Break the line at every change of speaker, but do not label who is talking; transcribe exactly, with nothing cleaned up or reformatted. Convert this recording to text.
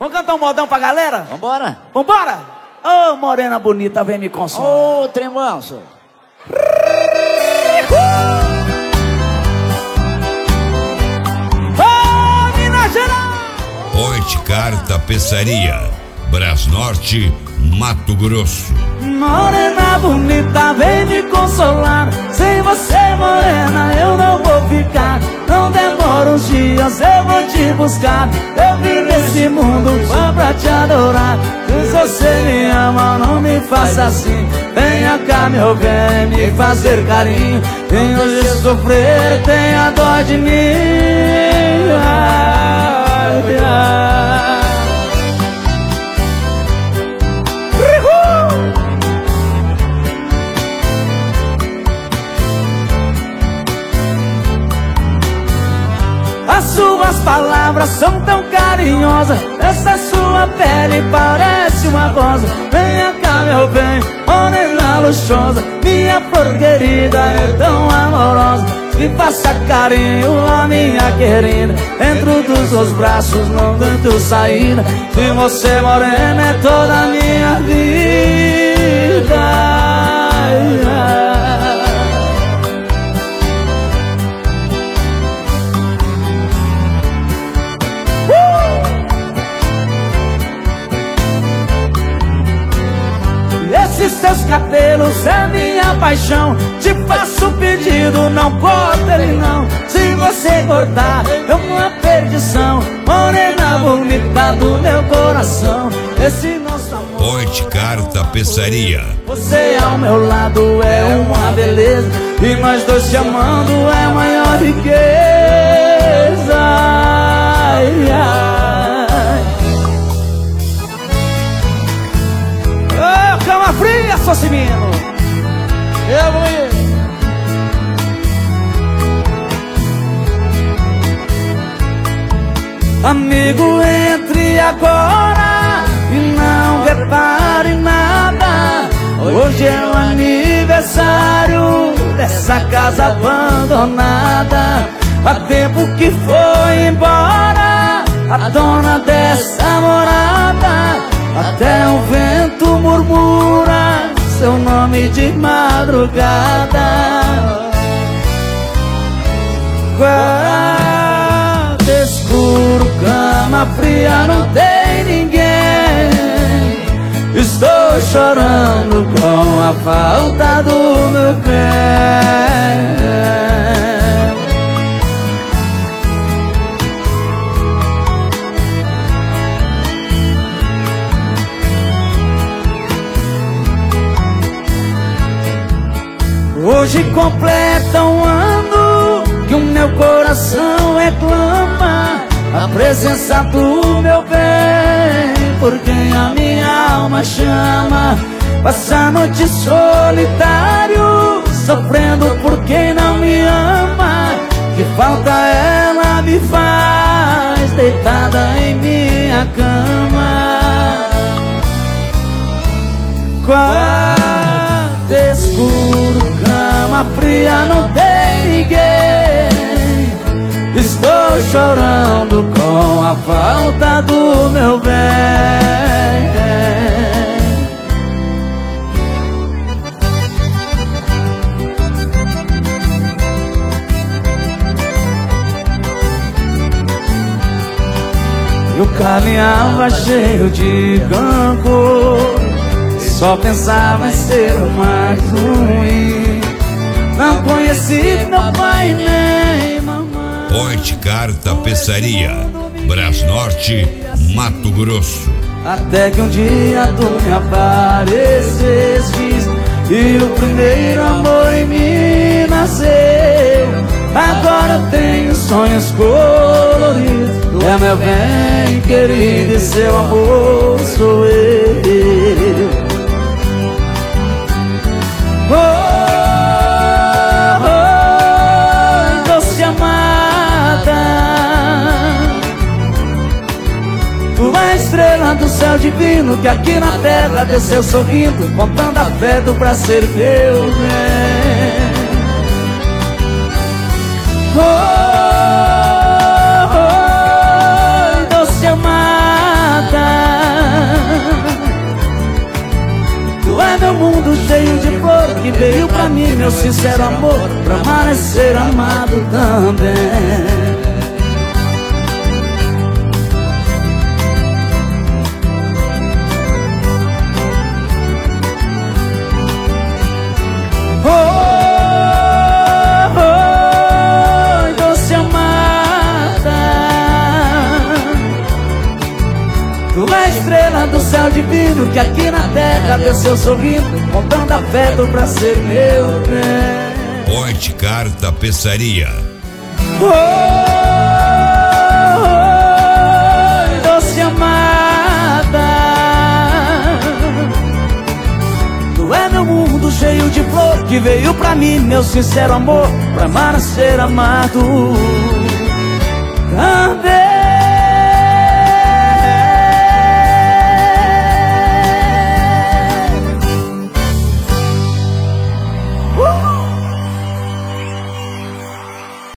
Vamos cantar um modão pra galera?
Vambora.
Vambora? Ô, oh, morena bonita, vem me consolar.
Ô, oh, tremanço.
Ô, Minas Gerais!
Oitcar Tapeçaria, Brasnorte, Mato Grosso.
Morena bonita, vem me consolar. Sem você, morena, eu não vou ficar. Não demora uns dias, eu vou te buscar. Eu vim nesse mundo só pra te adorar. Se você me ama, não me faça assim. Venha cá, meu bem, me fazer carinho. Vem hoje sofrer, tenha dó de mim. Ai, ai. As suas palavras são tão carinhosas. Essa sua pele parece uma rosa. Venha cá, meu bem, morena luxuosa. Minha flor querida é tão amorosa. Me faça carinho, a minha querida. Dentro dos seus braços não tanto saída. Se você morena é toda a minha vida. Ai, ai. Esses seus cabelos é minha paixão. Te faço pedido, não corta ele não. Se você cortar, é uma perdição. Morena bonita do meu coração. Esse nosso amor
Oitcar Tapeçaria.
Você ao meu lado é uma beleza. E nós dois te amando é a maior riqueza. Ai, ai. Ô, cama fria, Socimino. Eu vou ir. Amigo, entre agora e não repare nada. Hoje é o aniversário dessa casa abandonada. Há tempo que foi embora a dona dessa morada. Até o vento murmura seu nome de madrugada. Quarto escuro, cama fria, não tem ninguém. Estou chorando com a falta do meu bem. Hoje completa um ano que o meu coração reclama a presença do meu bem, por quem a minha alma chama. Passa a noite solitário, sofrendo por quem não me ama. Que falta ela me faz, deitada em minha cama. Quarto escuro, cama fria, não tem ninguém. Estou chorando com a falta do meu bem. E o caminhava cheio de rancor, só pensava em ser o mais ruim. Não conheci meu pai nem mamãe.
Oitcar Tapeçaria, Brasnorte, Mato Grosso.
Até que um dia tu me aparecestes e o primeiro amor em mim nasceu. Agora eu tenho sonhos coloridos. É meu bem querido e seu amor sou eu. Oh, oh, oh, doce amada, tua estrela do céu divino que aqui na terra desceu sorrindo, contando afeto pra ser meu bem. Oh, oh, oh, doce amada, veio pra mim, meu sincero amor, pra amar é ser amado também. Oh, oh, oh, doce amada, tu é a estrela do céu divino que aqui na terra deu seu sorriso, contando afeto pra ser meu bem.
Fortecar Tapeçaria.
Oh, oh, oh, doce amada, tu é meu mundo cheio de flor que veio pra mim, meu sincero amor, pra amar a ser amado também.